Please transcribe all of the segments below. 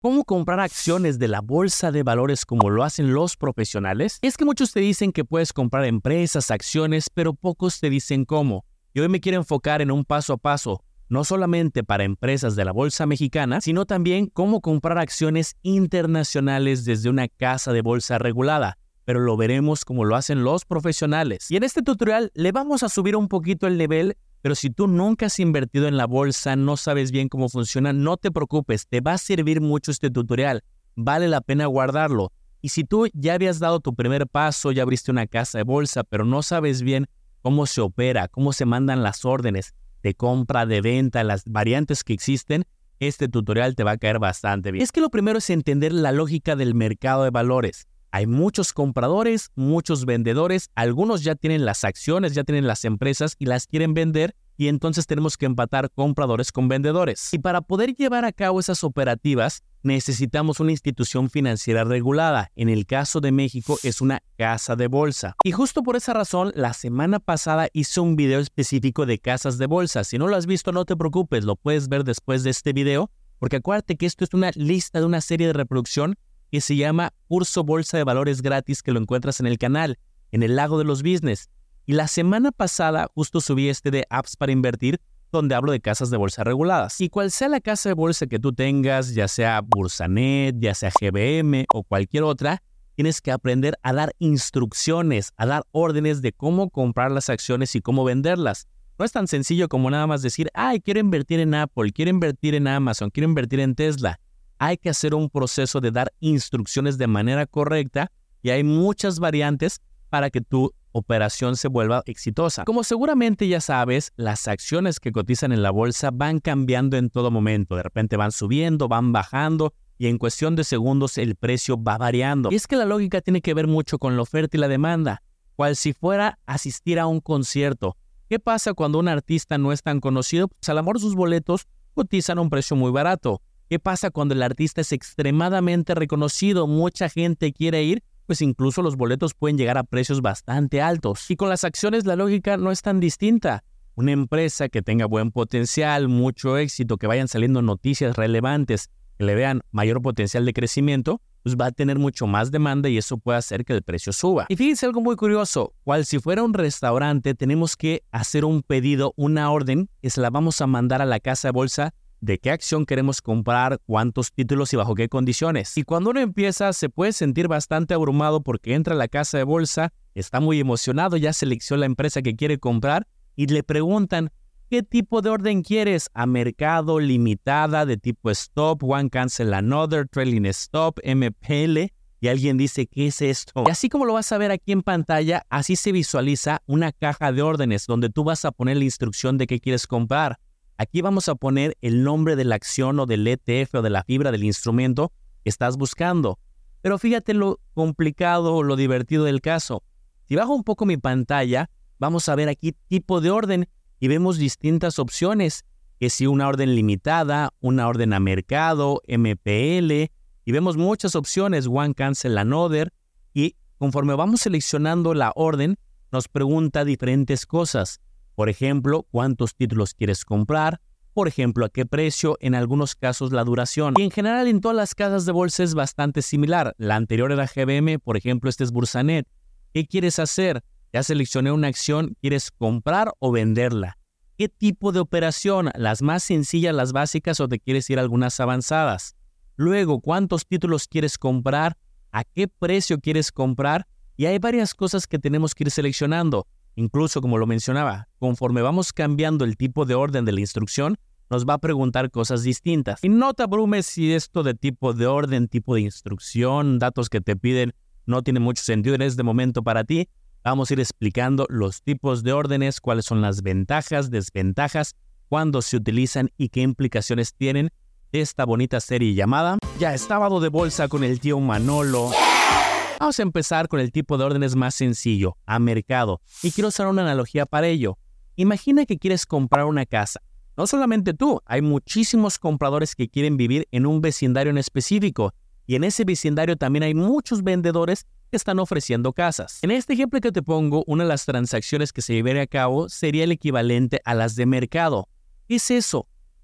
¿Cómo comprar acciones de la bolsa de valores como lo hacen los profesionales? Es que muchos te dicen que puedes comprar empresas, acciones, pero pocos te dicen cómo. Y hoy me quiero enfocar en un paso a paso, no solamente para empresas de la bolsa mexicana, sino también cómo comprar acciones internacionales desde una casa de bolsa regulada. Pero lo veremos como lo hacen los profesionales. Y en este tutorial le vamos a subir un poquito el nivel. Pero si tú nunca has invertido en la bolsa, no sabes bien cómo funciona, no te preocupes, te va a servir mucho este tutorial. Vale la pena guardarlo. Y si tú ya habías dado tu primer paso, ya abriste una casa de bolsa, pero no sabes bien cómo se opera, cómo se mandan las órdenes de compra, de venta, las variantes que existen, este tutorial te va a caer bastante bien. Es que lo primero es entender la lógica del mercado de valores. Hay muchos compradores, muchos vendedores, algunos ya tienen las acciones, ya tienen las empresas y las quieren vender y entonces tenemos que empatar compradores con vendedores. Y para poder llevar a cabo esas operativas necesitamos una institución financiera regulada. En el caso de México es una casa de bolsa. Y justo por esa razón la semana pasada hice un video específico de casas de bolsa. Si no lo has visto no te preocupes, lo puedes ver después de este video porque acuérdate que esto es una lista de una serie de reproducción que se llama Curso Bolsa de Valores Gratis, que lo encuentras en el canal, en el Lago de los Business. Y la semana pasada justo subí este de apps para invertir, donde hablo de casas de bolsa reguladas. Y cual sea la casa de bolsa que tú tengas, ya sea Bursanet, ya sea GBM o cualquier otra, tienes que aprender a dar instrucciones, a dar órdenes de cómo comprar las acciones y cómo venderlas. No es tan sencillo como nada más decir, quiero invertir en Apple, quiero invertir en Amazon, quiero invertir en Tesla. Hay que hacer un proceso de dar instrucciones de manera correcta y hay muchas variantes para que tu operación se vuelva exitosa. Como seguramente ya sabes, las acciones que cotizan en la bolsa van cambiando en todo momento. De repente van subiendo, van bajando y en cuestión de segundos el precio va variando. Y es que la lógica tiene que ver mucho con la oferta y la demanda, cual si fuera asistir a un concierto. ¿Qué pasa cuando un artista no es tan conocido? Pues a lo mejor sus boletos cotizan a un precio muy barato. ¿Qué pasa cuando el artista es extremadamente reconocido? Mucha gente quiere ir, pues incluso los boletos pueden llegar a precios bastante altos. Y con las acciones la lógica no es tan distinta. Una empresa que tenga buen potencial, mucho éxito, que vayan saliendo noticias relevantes, que le vean mayor potencial de crecimiento, pues va a tener mucho más demanda y eso puede hacer que el precio suba. Y fíjense algo muy curioso, cual si fuera un restaurante tenemos que hacer un pedido, una orden, que se la vamos a mandar a la casa de bolsa de qué acción queremos comprar, cuántos títulos y bajo qué condiciones. Y cuando uno empieza se puede sentir bastante abrumado porque entra a la casa de bolsa, está muy emocionado, ya seleccionó la empresa que quiere comprar y le preguntan ¿qué tipo de orden quieres? A mercado, limitada, de tipo stop, one cancel another, trailing stop, MPL. Y alguien dice, ¿qué es esto? Y así como lo vas a ver aquí en pantalla, así se visualiza una caja de órdenes donde tú vas a poner la instrucción de qué quieres comprar. Aquí vamos a poner el nombre de la acción o del ETF o de la fibra del instrumento que estás buscando. Pero fíjate lo complicado o lo divertido del caso. Si bajo un poco mi pantalla, vamos a ver aquí tipo de orden y vemos distintas opciones. Que si una orden limitada, una orden a mercado, MPL, y vemos muchas opciones, one cancel another. Y conforme vamos seleccionando la orden, nos pregunta diferentes cosas. Por ejemplo, ¿cuántos títulos quieres comprar? Por ejemplo, ¿a qué precio? En algunos casos, la duración. Y en general, en todas las casas de bolsa es bastante similar. La anterior era GBM, por ejemplo, este es Bursanet. ¿Qué quieres hacer? Ya seleccioné una acción, ¿quieres comprar o venderla? ¿Qué tipo de operación? ¿Las más sencillas, las básicas o te quieres ir a algunas avanzadas? Luego, ¿cuántos títulos quieres comprar? ¿A qué precio quieres comprar? Y hay varias cosas que tenemos que ir seleccionando. Incluso, como lo mencionaba, conforme vamos cambiando el tipo de orden de la instrucción, nos va a preguntar cosas distintas. Y no te abrumes si esto de tipo de orden, tipo de instrucción, datos que te piden, no tiene mucho sentido en este momento para ti. Vamos a ir explicando los tipos de órdenes, cuáles son las ventajas, desventajas, cuándo se utilizan y qué implicaciones tienen de esta bonita serie llamada Ya es sábado de bolsa con el tío Manolo. Vamos a empezar con el tipo de órdenes más sencillo, a mercado. Y quiero usar una analogía para ello. Imagina que quieres comprar una casa. No solamente tú, hay muchísimos compradores que quieren vivir en un vecindario en específico. Y en ese vecindario también hay muchos vendedores que están ofreciendo casas. En este ejemplo que te pongo, una de las transacciones que se llevaría a cabo sería el equivalente a las de mercado. ¿Qué es eso?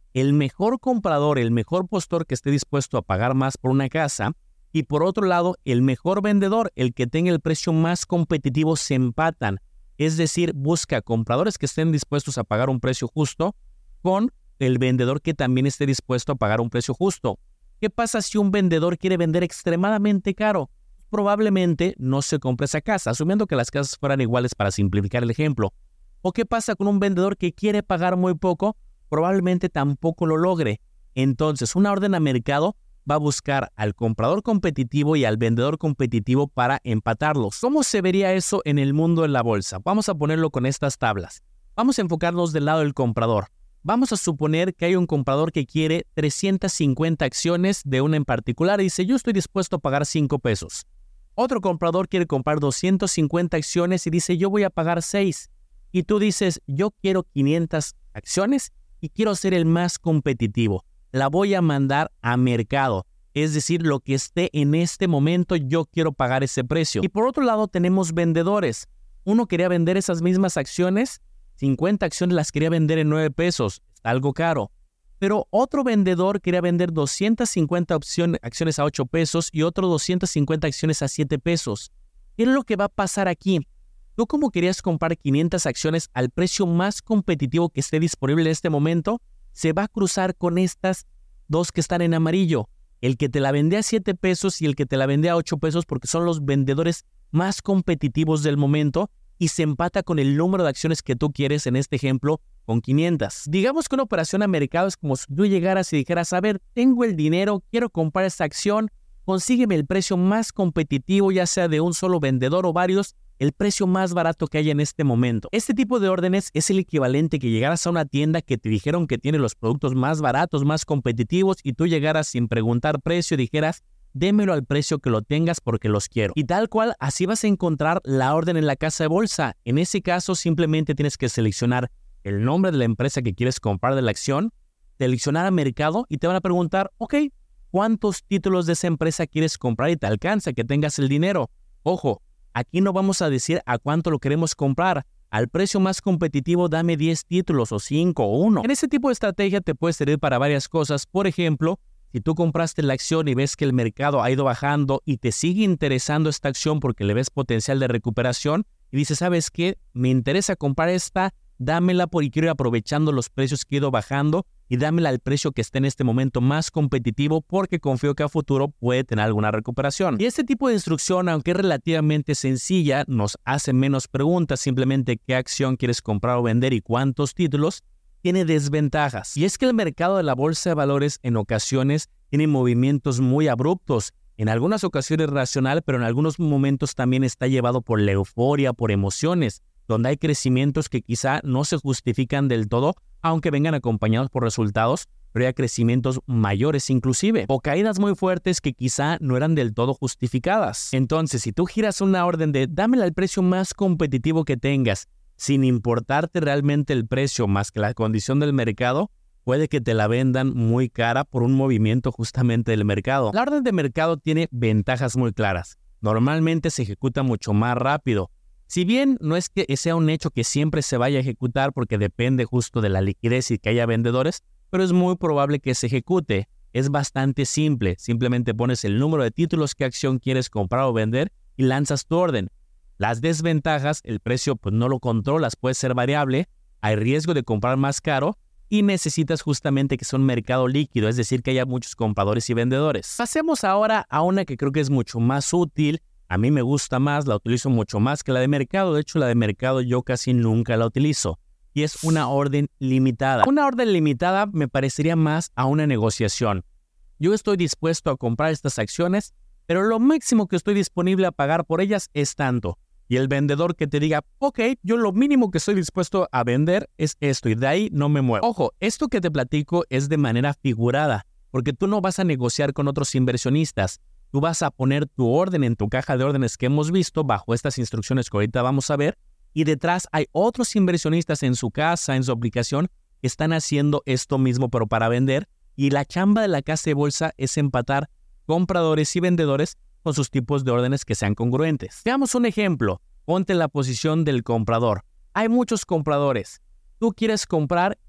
el mejor comprador, el mejor postor que esté dispuesto a pagar más por una casa, y por otro lado, el mejor vendedor, el que tenga el precio más competitivo, se empatan. Es decir, busca compradores que estén dispuestos a pagar un precio justo con el vendedor que también esté dispuesto a pagar un precio justo. ¿Qué pasa si un vendedor quiere vender extremadamente caro? Probablemente no se compre esa casa, asumiendo que las casas fueran iguales para simplificar el ejemplo. ¿O qué pasa con un vendedor que quiere pagar muy poco? Probablemente tampoco lo logre. Entonces, una orden a mercado va a buscar al comprador competitivo y al vendedor competitivo para empatarlos. ¿Cómo se vería eso en el mundo de la bolsa? Vamos a ponerlo con estas tablas. Vamos a enfocarnos del lado del comprador. Vamos a suponer que hay un comprador que quiere 350 acciones de una en particular y dice, yo estoy dispuesto a pagar 5 pesos. Otro comprador quiere comprar 250 acciones y dice, yo voy a pagar 6. Y tú dices, yo quiero 500 acciones y quiero ser el más competitivo. La voy a mandar a mercado. Es decir, lo que esté en este momento, yo quiero pagar ese precio. Y por otro lado tenemos vendedores. Uno quería vender esas mismas acciones, 50 acciones las quería vender en 9 pesos, está algo caro. Pero otro vendedor quería vender 250 acciones a 8 pesos y otro 250 acciones a 7 pesos. ¿Qué es lo que va a pasar aquí? Tú, como querías comprar 500 acciones al precio más competitivo que esté disponible en este momento, se va a cruzar con estas dos que están en amarillo. El que te la vende a 7 pesos y el que te la vende a 8 pesos porque son los vendedores más competitivos del momento y se empata con el número de acciones que tú quieres, en este ejemplo, con 500. Digamos que una operación a mercado es como si tú llegaras y dijeras, a ver, tengo el dinero, quiero comprar esta acción, consígueme el precio más competitivo, ya sea de un solo vendedor o varios, el precio más barato que haya en este momento. Este tipo de órdenes es el equivalente que llegaras a una tienda que te dijeron que tiene los productos más baratos, más competitivos, y tú llegaras sin preguntar precio y dijeras, démelo al precio que lo tengas porque los quiero. Y tal cual, así vas a encontrar la orden en la casa de bolsa. En ese caso, simplemente tienes que seleccionar el nombre de la empresa que quieres comprar de la acción, seleccionar a mercado y te van a preguntar, ok, ¿cuántos títulos de esa empresa quieres comprar y te alcanza que tengas el dinero? Ojo, aquí no vamos a decir a cuánto lo queremos comprar. Al precio más competitivo, dame 10 títulos o 5 o 1. En ese tipo de estrategia te puede servir para varias cosas. Por ejemplo, si tú compraste la acción y ves que el mercado ha ido bajando y te sigue interesando esta acción porque le ves potencial de recuperación y dices, ¿sabes qué? Me interesa comprar esta, dámela porque quiero ir aprovechando los precios que he ido bajando y dámela al precio que esté en este momento más competitivo porque confío que a futuro puede tener alguna recuperación. Y este tipo de instrucción, aunque es relativamente sencilla, nos hace menos preguntas, simplemente qué acción quieres comprar o vender y cuántos títulos, tiene desventajas. Y es que el mercado de la bolsa de valores en ocasiones tiene movimientos muy abruptos. En algunas ocasiones racional, pero en algunos momentos también está llevado por la euforia, por emociones, donde hay crecimientos que quizá no se justifican del todo, aunque vengan acompañados por resultados, pero hay crecimientos mayores inclusive, o caídas muy fuertes que quizá no eran del todo justificadas. Entonces, si tú giras una orden de dámela al precio más competitivo que tengas, sin importarte realmente el precio más que la condición del mercado, puede que te la vendan muy cara por un movimiento justamente del mercado. La orden de mercado tiene ventajas muy claras. Normalmente se ejecuta mucho más rápido. Si bien no es que sea un hecho que siempre se vaya a ejecutar porque depende justo de la liquidez y que haya vendedores, pero es muy probable que se ejecute. Es bastante simple. Simplemente pones el número de títulos que acción quieres comprar o vender y lanzas tu orden. Las desventajas, el precio pues no lo controlas, puede ser variable, hay riesgo de comprar más caro y necesitas justamente que sea un mercado líquido, es decir, que haya muchos compradores y vendedores. Pasemos ahora a una que creo que es mucho más útil. A mí me gusta más, la utilizo mucho más que la de mercado. De hecho, la de mercado yo casi nunca la utilizo. Y es una orden limitada. Una orden limitada me parecería más a una negociación. Yo estoy dispuesto a comprar estas acciones, pero lo máximo que estoy disponible a pagar por ellas es tanto. Y el vendedor que te diga, ok, yo lo mínimo que estoy dispuesto a vender es esto y de ahí no me muevo. Ojo, esto que te platico es de manera figurada, porque tú no vas a negociar con otros inversionistas. Tú vas a poner tu orden en tu caja de órdenes que hemos visto bajo estas instrucciones que ahorita vamos a ver, y detrás hay otros inversionistas en su casa, en su aplicación, que están haciendo esto mismo pero para vender, y la chamba de la casa de bolsa es empatar compradores y vendedores con sus tipos de órdenes que sean congruentes. Veamos un ejemplo. Ponte en la posición del comprador. Hay muchos compradores. Tú quieres comprar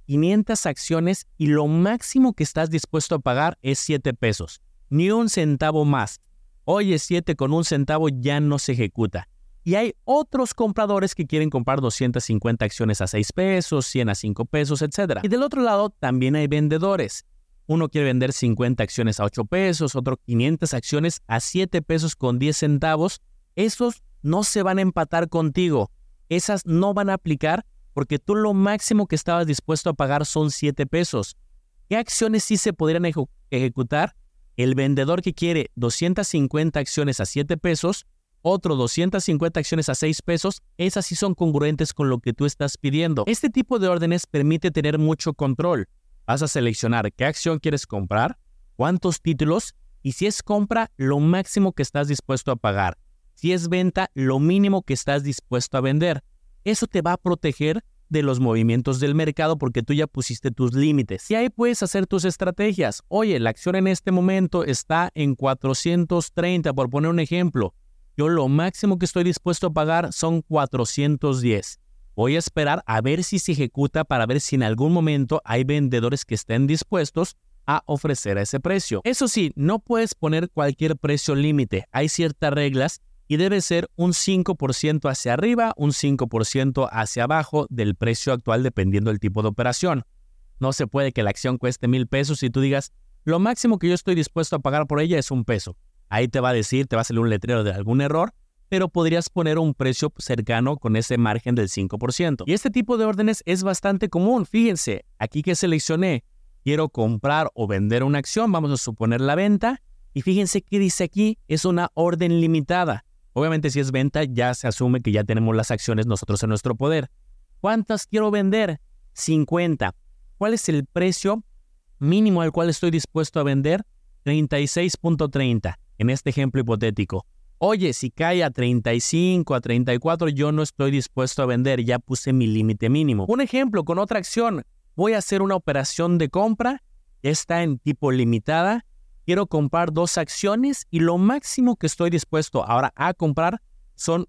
500 acciones y lo máximo que estás dispuesto a pagar es 7 pesos. Ni un centavo más. Oye, 7 con un centavo ya no se ejecuta. Y hay otros compradores que quieren comprar 250 acciones a 6 pesos, 100 a 5 pesos, etc. Y del otro lado también hay vendedores. Uno quiere vender 50 acciones a 8 pesos, otro 500 acciones a 7 pesos con 10 centavos. Esos no se van a empatar contigo. Esas no van a aplicar porque tú lo máximo que estabas dispuesto a pagar son 7 pesos. ¿Qué acciones sí se podrían ejecutar? El vendedor que quiere 250 acciones a 7 pesos, otro 250 acciones a 6 pesos, esas sí son congruentes con lo que tú estás pidiendo. Este tipo de órdenes permite tener mucho control. Vas a seleccionar qué acción quieres comprar, cuántos títulos y si es compra, lo máximo que estás dispuesto a pagar. Si es venta, lo mínimo que estás dispuesto a vender. Eso te va a proteger de los movimientos del mercado porque tú ya pusiste tus límites. Y ahí puedes hacer tus estrategias. Oye, la acción en este momento está en 430, por poner un ejemplo. Yo lo máximo que estoy dispuesto a pagar son 410. Voy a esperar a ver si se ejecuta para ver si en algún momento hay vendedores que estén dispuestos a ofrecer ese precio. Eso sí, no puedes poner cualquier precio límite. Hay ciertas reglas y debe ser un 5% hacia arriba, un 5% hacia abajo del precio actual dependiendo del tipo de operación. No se puede que la acción cueste 1,000 pesos y tú digas, lo máximo que yo estoy dispuesto a pagar por ella es 1 peso. Ahí te va a decir, te va a salir un letrero de algún error, pero podrías poner un precio cercano con ese margen del 5%. Y este tipo de órdenes es bastante común. Fíjense, aquí que seleccioné, quiero comprar o vender una acción, vamos a suponer la venta, y fíjense que dice aquí, es una orden limitada. Obviamente si es venta ya se asume que ya tenemos las acciones nosotros en nuestro poder. ¿Cuántas quiero vender? 50. ¿Cuál es el precio mínimo al cual estoy dispuesto a vender? 36.30 en este ejemplo hipotético. Oye, si cae a 35, a 34, yo no estoy dispuesto a vender, ya puse mi límite mínimo. Un ejemplo con otra acción, voy a hacer una operación de compra, ya está en tipo limitada, quiero comprar 2 acciones y lo máximo que estoy dispuesto ahora a comprar son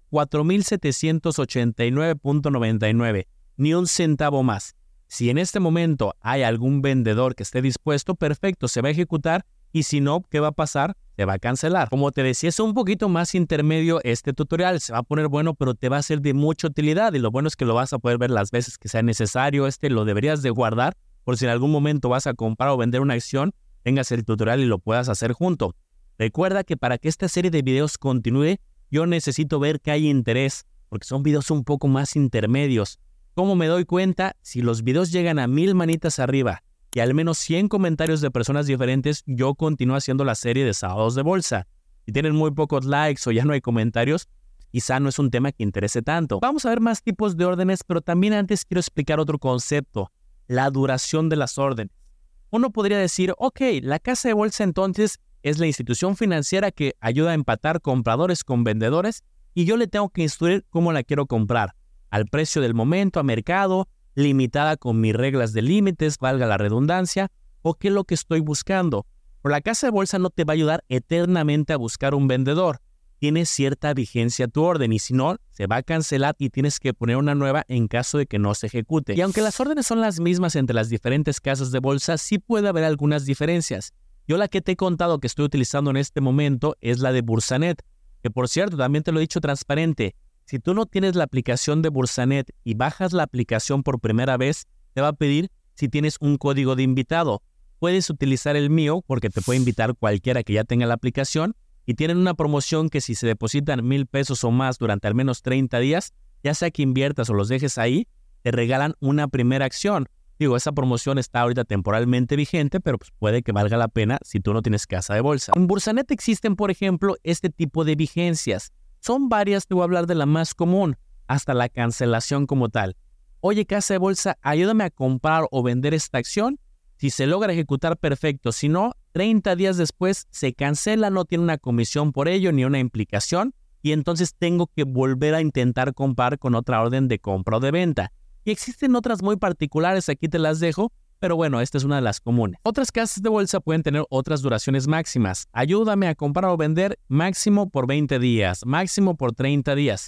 4,789.99, ni un centavo más. Si en este momento hay algún vendedor que esté dispuesto, perfecto, se va a ejecutar y si no, ¿qué va a pasar? Se va a cancelar. Como te decía, es un poquito más intermedio este tutorial, se va a poner bueno, pero te va a ser de mucha utilidad y lo bueno es que lo vas a poder ver las veces que sea necesario. Lo deberías de guardar por si en algún momento vas a comprar o vender una acción, tengas el tutorial y lo puedas hacer junto. Recuerda que para que esta serie de videos continúe, yo necesito ver que hay interés, porque son videos un poco más intermedios. ¿Cómo me doy cuenta? Si los videos llegan a 1000 manitas arriba y al menos 100 comentarios de personas diferentes, yo continúo haciendo la serie de sábados de bolsa. Si tienen muy pocos likes o ya no hay comentarios, quizá no es un tema que interese tanto. Vamos a ver más tipos de órdenes, pero también antes quiero explicar otro concepto, la duración de las órdenes. Uno podría decir, ok, la casa de bolsa entonces es la institución financiera que ayuda a empatar compradores con vendedores y yo le tengo que instruir cómo la quiero comprar, al precio del momento, a mercado, limitada con mis reglas de límites, valga la redundancia, o qué es lo que estoy buscando. Pero la casa de bolsa no te va a ayudar eternamente a buscar un vendedor. Tiene cierta vigencia tu orden y si no, se va a cancelar y tienes que poner una nueva en caso de que no se ejecute. Y aunque las órdenes son las mismas entre las diferentes casas de bolsa, sí puede haber algunas diferencias. Yo la que te he contado que estoy utilizando en este momento es la de Bursanet, que por cierto, también te lo he dicho transparente. Si tú no tienes la aplicación de Bursanet y bajas la aplicación por primera vez, te va a pedir si tienes un código de invitado. Puedes utilizar el mío porque te puede invitar cualquiera que ya tenga la aplicación y tienen una promoción que si se depositan 1,000 pesos o más durante al menos 30 días, ya sea que inviertas o los dejes ahí, te regalan una primera acción. Digo, esa promoción está ahorita temporalmente vigente, pero pues puede que valga la pena si tú no tienes casa de bolsa. En Bursanet existen, por ejemplo, este tipo de vigencias. Son varias, te voy a hablar de la más común, hasta la cancelación como tal. Oye, casa de bolsa, ayúdame a comprar o vender esta acción. Si se logra ejecutar, perfecto. Si no, 30 días después se cancela, no tiene una comisión por ello ni una implicación y entonces tengo que volver a intentar comprar con otra orden de compra o de venta. Y existen otras muy particulares, aquí te las dejo, pero bueno, esta es una de las comunes. Otras casas de bolsa pueden tener otras duraciones máximas. Ayúdame a comprar o vender máximo por 20 días, máximo por 30 días.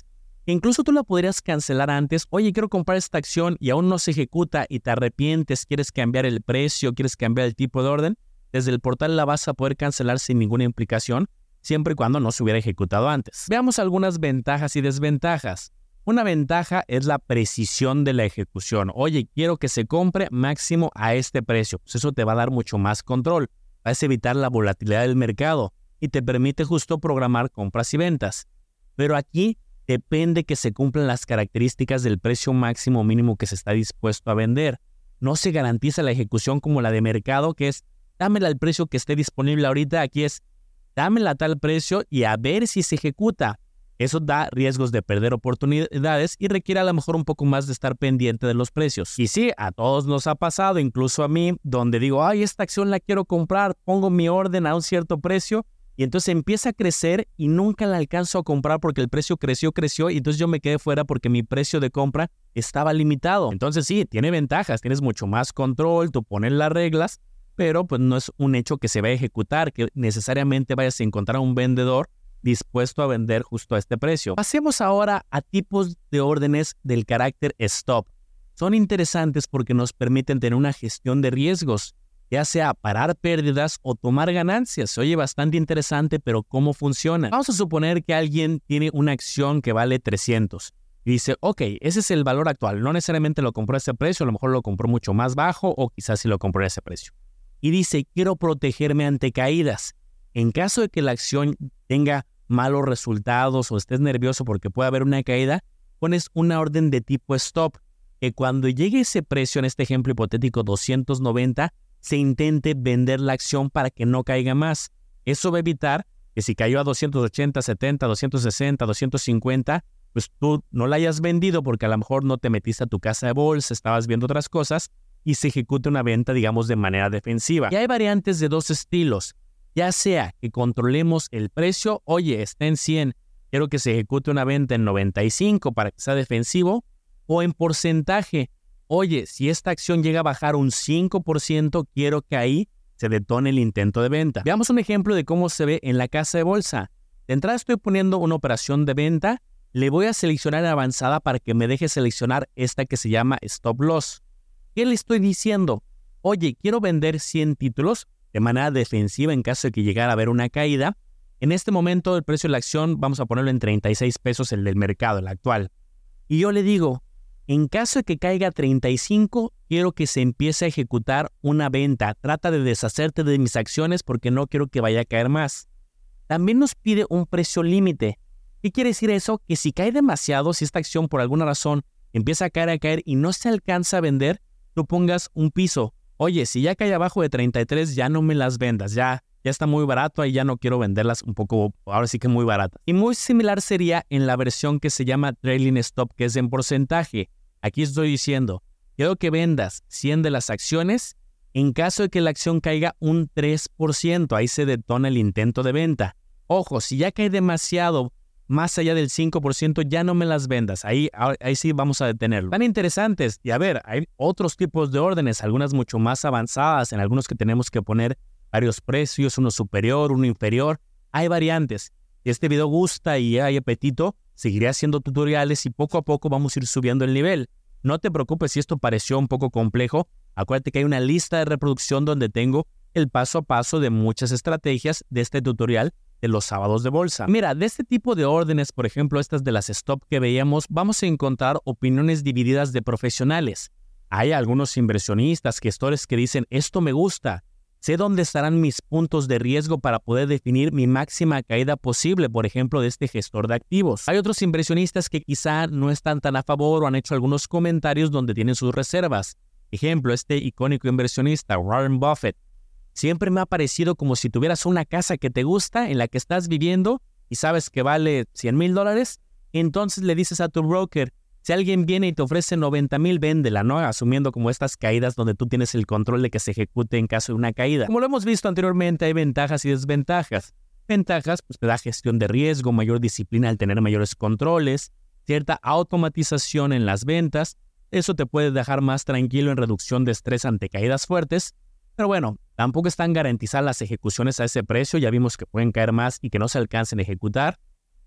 Incluso tú la podrías cancelar antes. Oye, quiero comprar esta acción y aún no se ejecuta y te arrepientes, quieres cambiar el precio, quieres cambiar el tipo de orden. Desde el portal la vas a poder cancelar sin ninguna implicación, siempre y cuando no se hubiera ejecutado antes. Veamos algunas ventajas y desventajas. Una ventaja es la precisión de la ejecución. Oye, quiero que se compre máximo a este precio. Pues eso te va a dar mucho más control. Vas a evitar la volatilidad del mercado y te permite justo programar compras y ventas. Pero aquí depende que se cumplan las características del precio máximo o mínimo que se está dispuesto a vender. No se garantiza la ejecución como la de mercado, que es dámela al precio que esté disponible ahorita. Aquí es dámela a tal precio y a ver si se ejecuta. Eso da riesgos de perder oportunidades y requiere a lo mejor un poco más de estar pendiente de los precios. Y sí, a todos nos ha pasado, incluso a mí, donde digo, ay, esta acción la quiero comprar, pongo mi orden a un cierto precio y entonces empieza a crecer y nunca la alcanzo a comprar porque el precio creció y entonces yo me quedé fuera porque mi precio de compra estaba limitado. Entonces sí, tiene ventajas, tienes mucho más control, tú pones las reglas, pero pues no es un hecho que se va a ejecutar, que necesariamente vayas a encontrar a un vendedor dispuesto a vender justo a este precio. Pasemos ahora a tipos de órdenes del carácter stop. Son interesantes porque nos permiten tener una gestión de riesgos, ya sea parar pérdidas o tomar ganancias. Se oye bastante interesante, pero ¿cómo funciona? Vamos a suponer que alguien tiene una acción que vale 300. Y dice, ok, ese es el valor actual. No necesariamente lo compró a ese precio, a lo mejor lo compró mucho más bajo o quizás sí lo compró a ese precio. Y dice, quiero protegerme ante caídas. En caso de que la acción tenga malos resultados o estés nervioso porque puede haber una caída, pones una orden de tipo stop, que cuando llegue ese precio, en este ejemplo hipotético 290, se intente vender la acción para que no caiga más. Eso va a evitar que si cayó a 280, 70, 260, 250, pues tú no la hayas vendido porque a lo mejor no te metiste a tu casa de bolsa, estabas viendo otras cosas y se ejecute una venta, digamos, de manera defensiva. Y hay variantes de dos estilos, ya sea que controlemos el precio, oye, está en 100, quiero que se ejecute una venta en 95 para que sea defensivo, o en porcentaje, oye, si esta acción llega a bajar un 5%, quiero que ahí se detone el intento de venta. Veamos un ejemplo de cómo se ve en la casa de bolsa. De entrada estoy poniendo una operación de venta, le voy a seleccionar avanzada para que me deje seleccionar esta que se llama Stop Loss. ¿Qué le estoy diciendo? Oye, quiero vender 100 títulos de manera defensiva en caso de que llegara a haber una caída. En este momento el precio de la acción vamos a ponerlo en 36 pesos, el del mercado, el actual. Y yo le digo, en caso de que caiga a 35, quiero que se empiece a ejecutar una venta. Trata de deshacerte de mis acciones porque no quiero que vaya a caer más. También nos pide un precio límite. ¿Qué quiere decir eso? Que si cae demasiado, si esta acción por alguna razón empieza a caer y no se alcanza a vender, tú pongas un piso. Oye, si ya cae abajo de 33, ya no me las vendas. Ya está muy barato, ahí ya no quiero venderlas un poco, ahora sí que muy barata. Y muy similar sería en la versión que se llama Trailing Stop, que es en porcentaje. Aquí estoy diciendo, quiero que vendas 100 de las acciones en caso de que la acción caiga un 3%. Ahí se detona el intento de venta. Ojo, si ya cae demasiado, más allá del 5%, ya no me las vendas. Ahí sí vamos a detenerlo. Tan interesantes. Y a ver, hay otros tipos de órdenes, algunas mucho más avanzadas, en algunos que tenemos que poner varios precios, uno superior, uno inferior. Hay variantes. Si este video gusta y hay apetito, seguiré haciendo tutoriales y poco a poco vamos a ir subiendo el nivel. No te preocupes si esto pareció un poco complejo. Acuérdate que hay una lista de reproducción donde tengo el paso a paso de muchas estrategias de este tutorial de los sábados de bolsa. Mira, de este tipo de órdenes, por ejemplo, estas de las stop que veíamos, vamos a encontrar opiniones divididas de profesionales. Hay algunos inversionistas, gestores que dicen, esto me gusta, sé dónde estarán mis puntos de riesgo para poder definir mi máxima caída posible, por ejemplo, de este gestor de activos. Hay otros inversionistas que quizá no están tan a favor o han hecho algunos comentarios donde tienen sus reservas. Ejemplo, este icónico inversionista, Warren Buffett. Siempre me ha parecido como si tuvieras una casa que te gusta, en la que estás viviendo y sabes que vale $100,000, entonces le dices a tu broker, si alguien viene y te ofrece 90,000, véndela, ¿no? Asumiendo como estas caídas donde tú tienes el control de que se ejecute en caso de una caída. Como lo hemos visto anteriormente, hay ventajas y desventajas. Ventajas, pues te da gestión de riesgo, mayor disciplina al tener mayores controles, cierta automatización en las ventas. Eso te puede dejar más tranquilo en reducción de estrés ante caídas fuertes. Pero bueno, tampoco están garantizadas las ejecuciones a ese precio. Ya vimos que pueden caer más y que no se alcancen a ejecutar.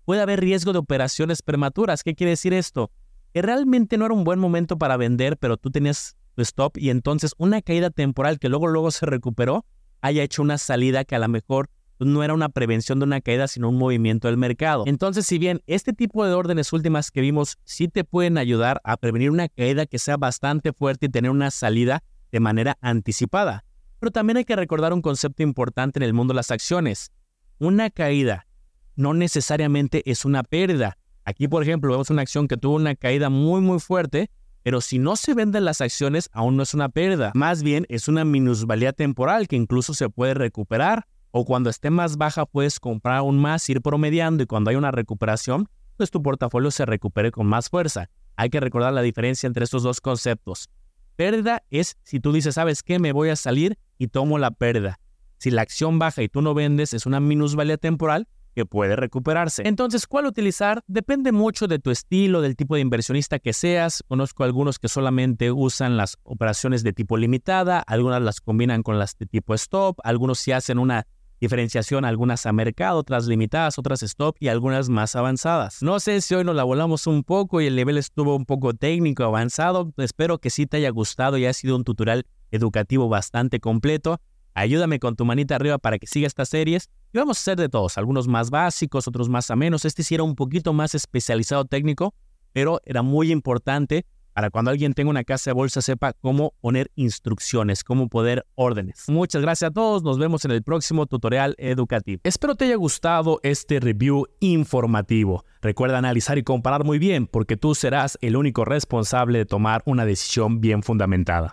puede haber riesgo de operaciones prematuras. ¿Qué quiere decir esto? Que realmente no era un buen momento para vender, pero tú tenías tu stop y entonces una caída temporal que luego se recuperó haya hecho una salida que a lo mejor no era una prevención de una caída, sino un movimiento del mercado. Entonces, si bien este tipo de órdenes últimas que vimos sí te pueden ayudar a prevenir una caída que sea bastante fuerte y tener una salida de manera anticipada, pero también hay que recordar un concepto importante en el mundo de las acciones. Una caída no necesariamente es una pérdida. Aquí, por ejemplo, vemos una acción que tuvo una caída muy fuerte, pero si no se venden las acciones, aún no es una pérdida. Más bien, es una minusvalía temporal que incluso se puede recuperar, o cuando esté más baja puedes comprar aún más, ir promediando y cuando hay una recuperación, pues tu portafolio se recupere con más fuerza. Hay que recordar la diferencia entre estos dos conceptos. Pérdida es si tú dices, ¿sabes qué? Me voy a salir y tomo la pérdida. Si la acción baja y tú no vendes, es una minusvalía temporal que puede recuperarse. Entonces, ¿cuál utilizar? Depende mucho de tu estilo, del tipo de inversionista que seas. Conozco algunos que solamente usan las operaciones de tipo limitada, algunas las combinan con las de tipo stop, algunos sí hacen una diferenciación, algunas a mercado, otras limitadas, otras stop y algunas más avanzadas. No sé si hoy nos la volamos un poco y el nivel estuvo un poco técnico, avanzado. Espero que sí te haya gustado y haya sido un tutorial educativo bastante completo. Ayúdame con tu manita arriba para que siga estas series. Y vamos a hacer de todos, algunos más básicos, otros más amenos. Este sí era un poquito más especializado técnico, pero era muy importante para cuando alguien tenga una casa de bolsa sepa cómo poner instrucciones, cómo poner órdenes. Muchas gracias a todos, nos vemos en el próximo tutorial educativo. Espero te haya gustado este review informativo. Recuerda analizar y comparar muy bien porque tú serás el único responsable de tomar una decisión bien fundamentada.